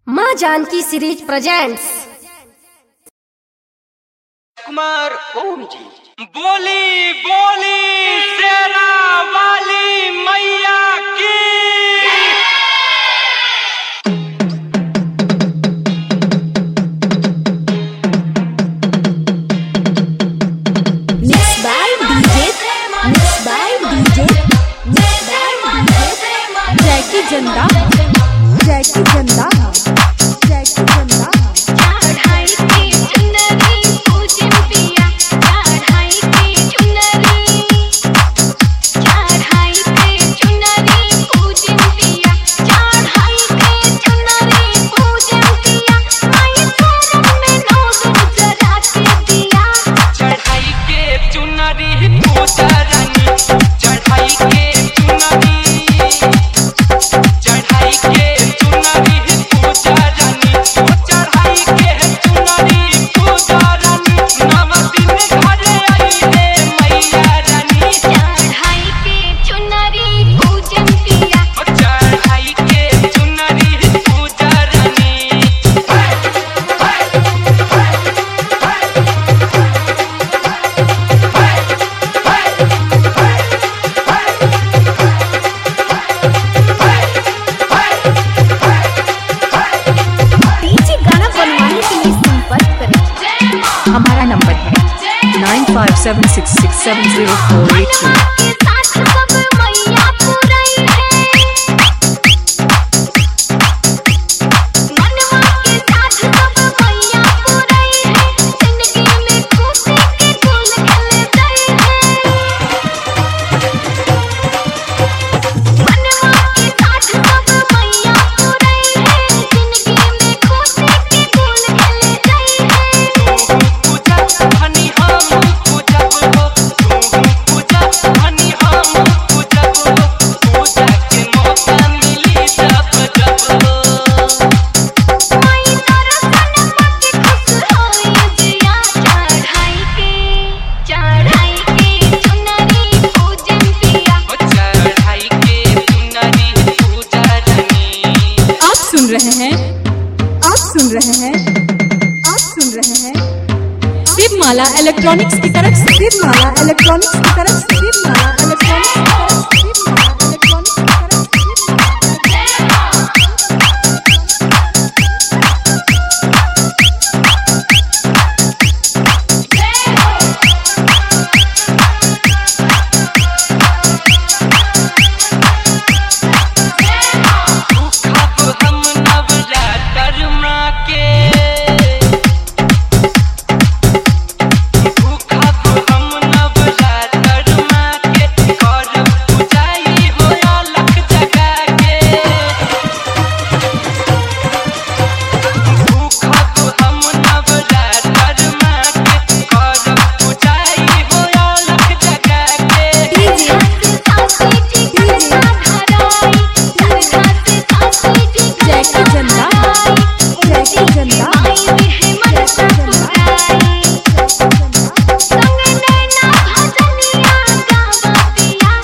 माँ Janaki series presents. Kumar Om ji बोली बोली शेरा वाली मैया की। जैकी जंदा जैकी जंदा जैकी जंदा चढ़ाई की चुनरी पूजन पिया, चढ़ाई की चुनरी, चढ़ाई की चुनरी पूजन पिया, चढ़ाई की चुनरी पूजन पिया, माई चरण में नौ दिन जरा के दिया। चढ़ाई के चुनरी पूजा रानी, चढ़ाई के चुनरी, चढ़ाई के चुनरी पूजा रानी, चढ़ाई के चुनरी पूजा रानी, नव दिन घरे आई रे मैया रानी। चढ़ाई की चुनरी पूजन पिया, चढ़ाई के चुनरी पूजा रानी। डीजे गाना बनवाने के लिए संपर्क करें। हमारा नंबर है 9576670482। के साथ सब मैया पुरई है, मनवा के साथ सब मैया पुरई है, जिंदगी में खुशी के फूल खिल गए हैं। मनवा के साथ सब मैया पुरई है, जिंदगी में खुशी के फूल खिल गए हैं। पूजा हनी हम पूजा हो, पूजा हनी हम पूजा हो, पूजा के मौका मिली जब जब हो। माई दर्शन पाके खुश होई जिया, चढ़ाई के चुनरी पूजन पिया। चढ़ाई के चुनरी पूजा रानी। आप सुन रहे हैं, आप सुन रहे हैं, आप सुन रहे हैं शिवमाला इलेक्ट्रॉनिक्स की तरफ से, शिवमाला इलेक्ट्रॉनिक्स की तरफ से, शिवमाला इलेक्ट्रॉनिक्स की तरफ से, शिवमाला इलेक्ट्रॉनिक्स की तरफ से। भूखब हम नवरात्र माँ के, भूखब हम नवरात्र माँ के, करब पूजाई हो अलख जगा के। भूखब हम नवरात्र माँ के, करब पूजाई हो अलख जगा के। डीजे सासी जी का धराई, दरगाह से सासी जी जैकी जंदा जैकी जंदा आई है मन ससुराई, संग नैना भजनिया गावा पिया,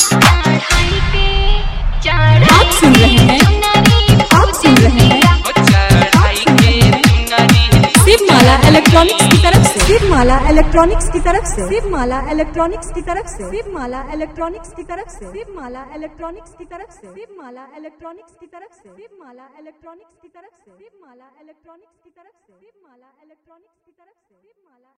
आप सुन रहे हैं, चुनरी आप सुन रहे हैं चढ़ाई के चुनरी शिवमाला इलेक्ट्रॉनिक्स की तरफ से, शिवमाला इलेक्ट्रॉनिक्स की तरफ से, शिवमाला इलेक्ट्रॉनिक्स की तरफ से, शिवमाला इलेक्ट्रॉनिक्स की तरफ से, शिवमाला इलेक्ट्रॉनिक्स की तरफ से, शिवमाला इलेक्ट्रॉनिक्स की तरफ से, शिवमाला इलेक्ट्रॉनिक्स की तरफ से, शिवमाला इलेक्ट्रॉनिक्स की तरफ से, शिवमाला इलेक्ट्रॉनिक्स की तरफ से, शिवमाला